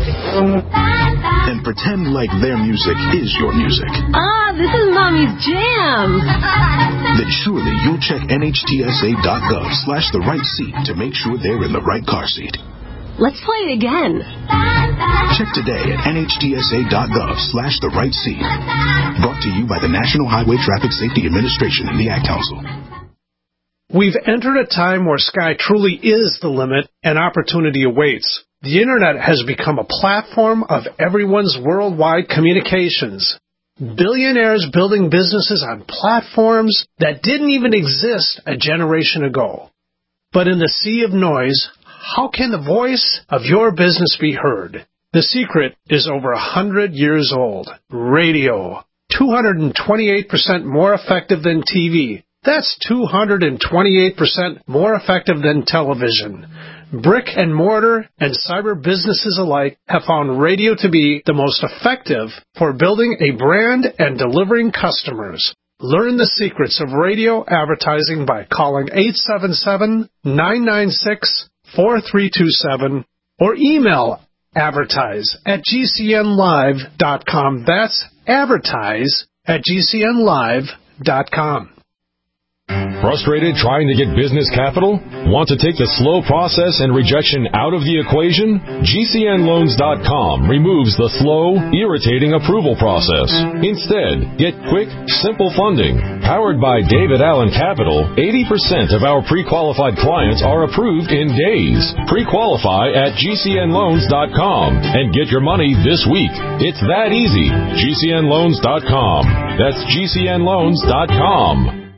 and pretend like their music is your music, Ah, this is Mommy's jam. then surely you'll check N H T S A dot gov slash the right seat to make sure they're in the right car seat. Let's play it again. Check today at N H T S A dot gov slash the right seat. Brought to you by the National Highway Traffic Safety Administration and the Ad Council. We've entered a time where sky truly is the limit and opportunity awaits. The Internet has become a platform of everyone's worldwide communications. Billionaires building businesses on platforms that didn't even exist a generation ago. But in the sea of noise, how can the voice of your business be heard? The secret is over a hundred years old. Radio. two hundred twenty-eight percent more effective than T V. That's two hundred twenty-eight percent more effective than television. Brick and mortar and cyber businesses alike have found radio to be the most effective for building a brand and delivering customers. Learn the secrets of radio advertising by calling eight seven seven, nine nine six, four three two seven or email advertise at G C N live dot com. That's advertise at G C N live dot com. Frustrated trying to get business capital? Want to take the slow process and rejection out of the equation? G C N loans dot com removes the slow, irritating approval process. Instead, get quick, simple funding. Powered by David Allen Capital, eighty percent of our pre-qualified clients are approved in days. Pre-qualify at G C N loans dot com and get your money this week. It's that easy. G C N loans dot com. That's G C N loans dot com.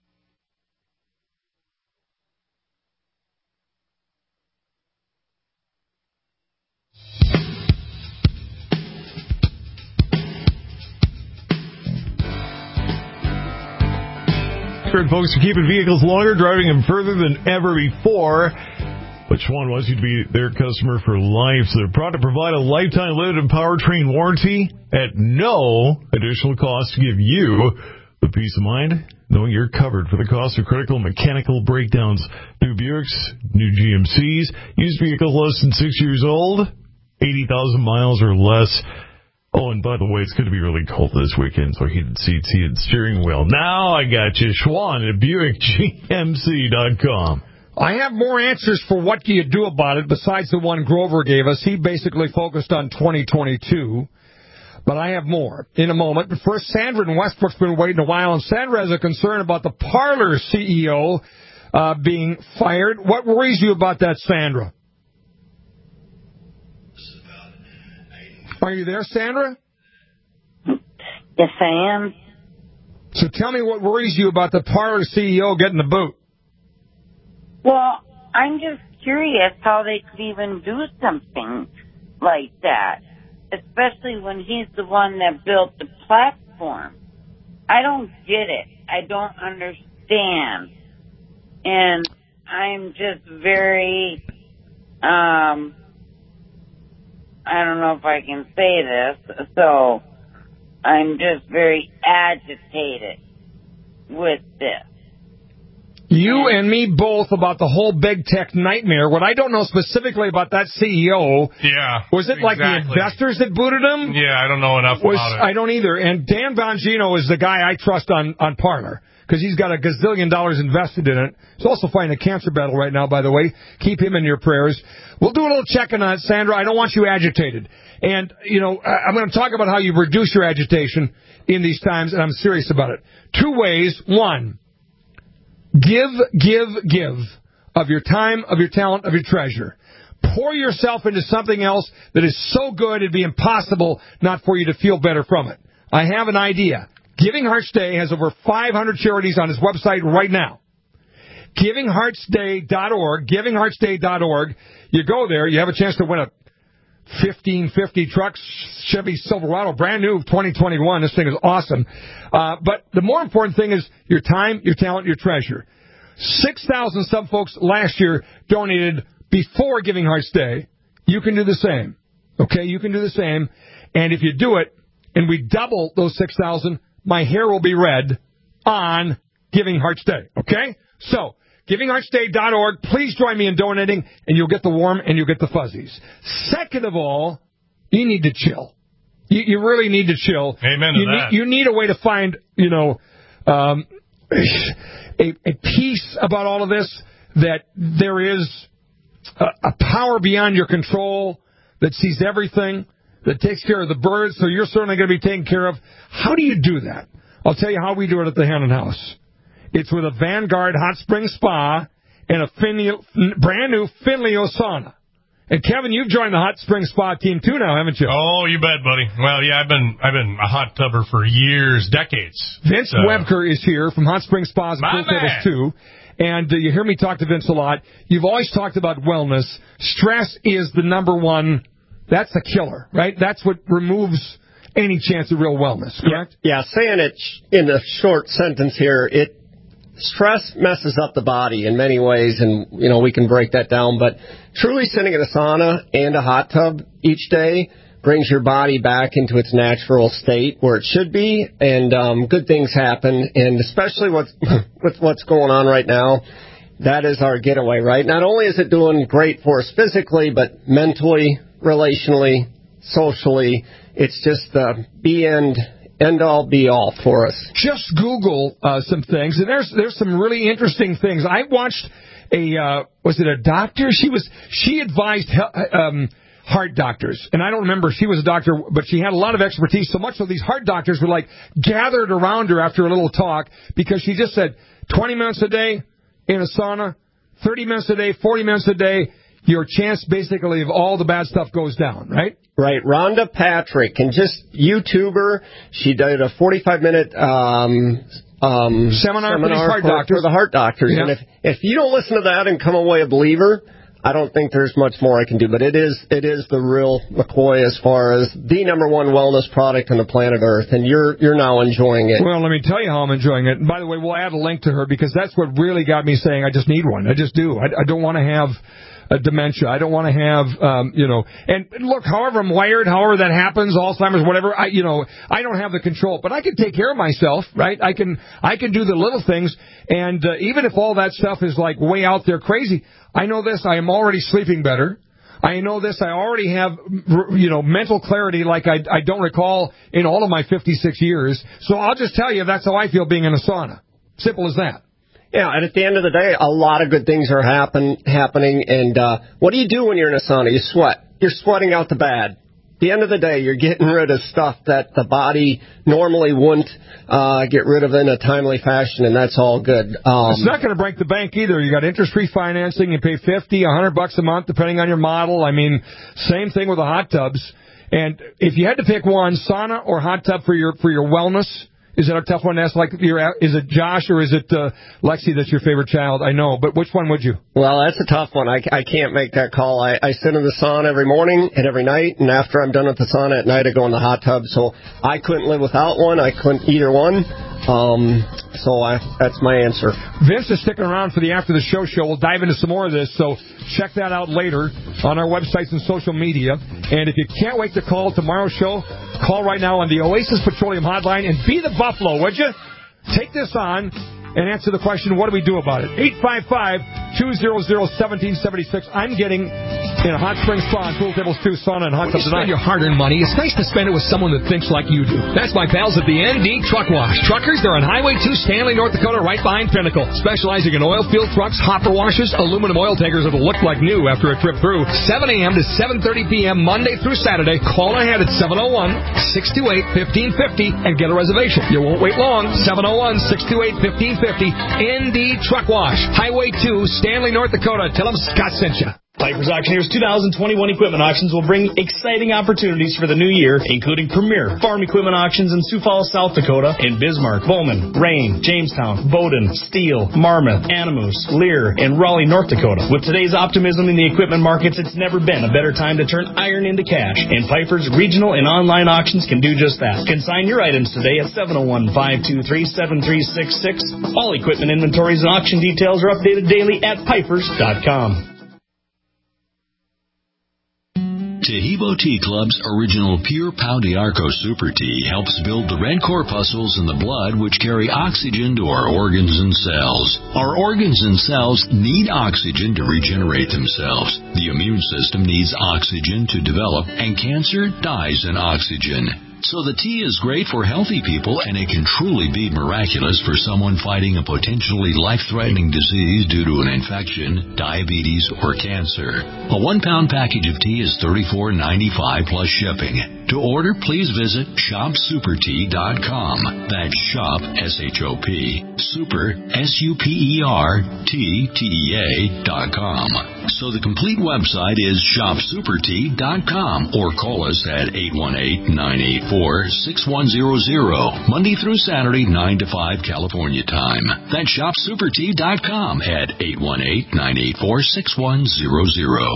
Folks are keeping vehicles longer, driving them further than ever before. But Schwann wants you to be their customer for life. So they're proud to provide a lifetime limited powertrain warranty at no additional cost to give you the peace of mind knowing you're covered for the cost of critical mechanical breakdowns. New Buicks, new G M Cs, used vehicles less than six years old, eighty thousand miles or less. Oh, and by the way, it's going to be really cold this weekend, so heated seats, heated steering wheel. Now I got you. Schwann at Buick G M C dot com. I have more answers for what do you do about it besides the one Grover gave us. He basically focused on twenty twenty-two. But I have more in a moment. But first, Sandra in Westbrook's been waiting a while, and Sandra has a concern about the Parler C E O uh, being fired. What worries you about that, Sandra? Are you there, Sandra? Yes, I am. So tell me what worries you about the Parler C E O getting the boot. Well, I'm just curious how they could even do something like that, especially when he's the one that built the platform. I don't get it. I don't understand. And I'm just very, um, I don't know if I can say this, so I'm just very agitated with this. You and me both about the whole big tech nightmare. What I don't know specifically about that C E O, yeah, was it like exactly. the investors that booted him? Yeah, I don't know enough was, about it. I don't either. And Dan Bongino is the guy I trust on, on Parler because he's got a gazillion dollars invested in it. He's also fighting a cancer battle right now, by the way. Keep him in your prayers. We'll do a little checking on it, Sandra. I don't want you agitated. And, you know, I'm going to talk about how you reduce your agitation in these times, and I'm serious about it. Two ways. One, give, give, give of your time, of your talent, of your treasure. Pour yourself into something else that is so good it'd be impossible not for you to feel better from it. I have an idea. Giving Hearts Day has over five hundred charities on his website right now. giving hearts day dot org, giving hearts day dot org. You go there, you have a chance to win a fifteen fifty truck Chevy Silverado, brand new twenty twenty-one. This thing is awesome. Uh, but the more important thing is your time, your talent, your treasure. six thousand some folks last year donated before Giving Hearts Day. You can do the same. Okay, you can do the same. And if you do it, and we double those six thousand, my hair will be red on Giving Hearts Day. Okay? So, giving hearts day dot org. Please join me in donating, and you'll get the warm and you'll get the fuzzies. Second of all, you need to chill. You, you really need to chill. Amen to you that. Need, you need a way to find, you know, um, a, a peace about all of this, that there is a, a power beyond your control that sees everything, that takes care of the birds, so you're certainly going to be taken care of. How do you do that? I'll tell you how we do it at the Hannon House. It's with a Vanguard Hot Spring Spa and a Finley, brand new Finley sauna. And Kevin, you've joined the Hot Spring Spa team too now, haven't you? Oh, you bet, buddy. Well, yeah, I've been I've been a hot tubber for years, decades. Vince so. Webker is here from Hot Spring Spas and Pool Tables too. And uh, you hear me talk to Vince a lot. You've always talked about wellness. Stress is the number one. That's a killer, right? That's what removes any chance of real wellness, correct? Yeah, yeah, saying it in a short sentence here, it stress messes up the body in many ways, and, you know, we can break that down. But truly sitting in a sauna and a hot tub each day brings your body back into its natural state where it should be, and um, good things happen. And especially what's, with what's going on right now, that is our getaway, right? Not only is it doing great for us physically, but mentally, relationally, socially, it's just the be end, end all be all for us. Just Google uh, some things, and there's there's some really interesting things. I watched a uh, was it a doctor? She was she advised um, heart doctors, and I don't remember if she was a doctor, but she had a lot of expertise. So much so these heart doctors were like gathered around her after a little talk because she just said twenty minutes a day in a sauna, thirty minutes a day, forty minutes a day. Your chance, basically, of all the bad stuff goes down, right? Right. Rhonda Patrick, and just YouTuber, she did a forty-five minute um, um, seminar, seminar for, for, doctors. for the heart doctors. Yeah. And if, if you don't listen to that and come away a believer, I don't think there's much more I can do. But it is it is the real McCoy as far as the number one wellness product on the planet Earth, and you're you're now enjoying it. Well, let me tell you how I'm enjoying it. And by the way, we'll add a link to her because that's what really got me saying I just need one. I just do. I, I don't want to have a dementia. I don't want to have, um, you know, and look, however I'm wired, however that happens, Alzheimer's, whatever, I, you know, I don't have the control, but I can take care of myself, right? I can, I can do the little things, and uh, even if all that stuff is like way out there crazy, I know this, I am already sleeping better. I know this, I already have, you know, mental clarity like I, I don't recall in all of my fifty-six years. So I'll just tell you that's how I feel being in a sauna. Simple as that. Yeah, and at the end of the day, a lot of good things are happen, happening. And uh, what do you do when you're in a sauna? You sweat. You're sweating out the bad. At the end of the day, you're getting rid of stuff that the body normally wouldn't uh, get rid of in a timely fashion, and that's all good. Um, it's not going to break the bank either. You got interest-free financing. You pay fifty, a hundred bucks a month, depending on your model. I mean, same thing with the hot tubs. And if you had to pick one, sauna or hot tub for your for your wellness. Is that a tough one to ask? Like, is it Josh or is it uh, Lexi that's your favorite child? I know, but which one would you? Well, that's a tough one. I, I can't make that call. I, I sit in the sauna every morning and every night, and after I'm done with the sauna at night, I go in the hot tub. So I couldn't live without one. I couldn't either one. Um, so I, that's my answer. Vince is sticking around for the After the Show show. We'll dive into some more of this, so check that out later on our websites and social media. And if you can't wait to call tomorrow's show, call right now on the Oasis Petroleum Hotline and be the Buffalo, would you? Take this on and answer the question, what do we do about it? eight five five, two hundred, seventeen seventy-six. I'm getting in a hot spring spa and pool tables too, sauna and hot tub tonight. Spend your hard-earned money. It's nice to spend it with someone that thinks like you do. That's my pals at the N D Truck Wash. Truckers, they're on Highway two, Stanley, North Dakota, right behind Pinnacle. Specializing in oil field trucks, hopper washes, aluminum oil tankers that'll look like new after a trip through. seven a.m. to seven thirty p.m. Monday through Saturday. Call ahead at seven oh one, six two eight, one five five oh and get a reservation. You won't wait long. seven oh one, six two eight, one five five oh. N D Truck Wash. Highway two, Stanley, North Dakota. Tell them Scott sent you. Piper's Auctioneers two thousand twenty-one equipment auctions will bring exciting opportunities for the new year, including premier farm equipment auctions in Sioux Falls, South Dakota, in Bismarck, Bowman, Rain, Jamestown, Bowdoin, Steele, Marmarth, Animus, Lear, and Raleigh, North Dakota. With today's optimism in the equipment markets, it's never been a better time to turn iron into cash, and Piper's regional and online auctions can do just that. Consign your items today at seven oh one, five two three, seven three six six. All equipment inventories and auction details are updated daily at pipers dot com. Tahibo Tea Club's original Pure Pau d'Arco Super Tea helps build the red corpuscles in the blood which carry oxygen to our organs and cells. Our organs and cells need oxygen to regenerate themselves. The immune system needs oxygen to develop, and cancer dies in oxygen. So the tea is great for healthy people, and it can truly be miraculous for someone fighting a potentially life-threatening disease due to an infection, diabetes, or cancer. A one-pound package of tea is thirty-four ninety-five plus shipping. To order, please visit shop super tea dot com. That's shop, S H O P, super, S U P E R, T, T E A, dot com. So the complete website is shop super tea dot com, or call us at eight one eight, nine eight four, six one zero zero, Monday through Saturday, nine to five California time. That's shop super tea dot com at eight one eight, nine eight four, six one zero zero.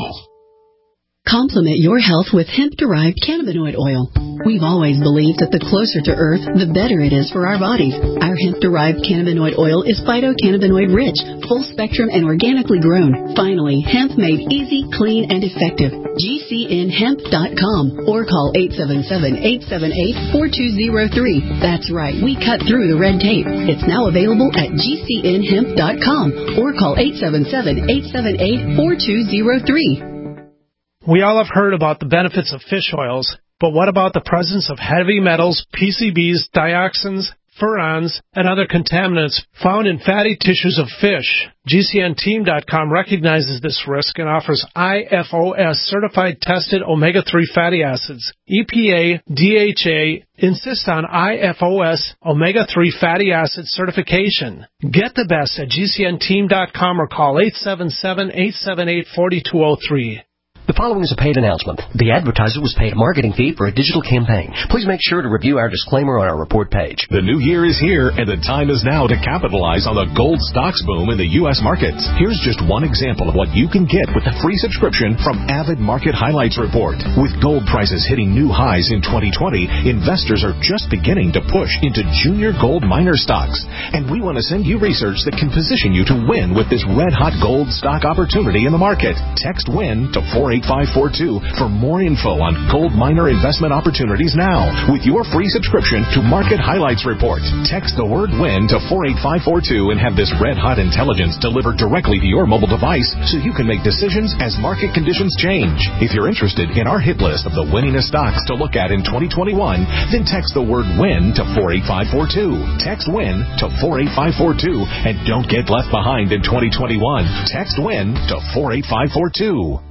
Complement your health with hemp-derived cannabinoid oil. We've always believed that the closer to Earth, the better it is for our bodies. Our hemp-derived cannabinoid oil is phytocannabinoid-rich, full-spectrum, and organically grown. Finally, hemp made easy, clean, and effective. G C N hemp dot com or call eight seven seven, eight seven eight, four two zero three. That's right, we cut through the red tape. It's now available at G C N hemp dot com or call eight seven seven, eight seven eight, four two zero three. We all have heard about the benefits of fish oils, but what about the presence of heavy metals, P C Bs, dioxins, furans, and other contaminants found in fatty tissues of fish? G C N team dot com recognizes this risk and offers I F O S certified tested omega three fatty acids. E P A, D H A insist on I F O S omega three fatty acid certification. Get the best at G C N team dot com or call eight seven seven, eight seven eight, four two zero three. The following is a paid announcement. The advertiser was paid a marketing fee for a digital campaign. Please make sure to review our disclaimer on our report page. The new year is here, and the time is now to capitalize on the gold stocks boom in the U S markets. Here's just one example of what you can get with the free subscription from Avid Market Highlights Report. With gold prices hitting new highs in twenty twenty, investors are just beginning to push into junior gold miner stocks. And we want to send you research that can position you to win with this red-hot gold stock opportunity in the market. Text WIN to four eight eight five four two for more info on gold miner investment opportunities now with your free subscription to Market Highlights Report. Text the word WIN to four eight five four two and have this red-hot intelligence delivered directly to your mobile device so you can make decisions as market conditions change. If you're interested in our hit list of the winningest stocks to look at in twenty twenty-one, then text the word WIN to four eight five four two. Text WIN to four eight five four two and don't get left behind in twenty twenty-one. Text WIN to four eight five four two.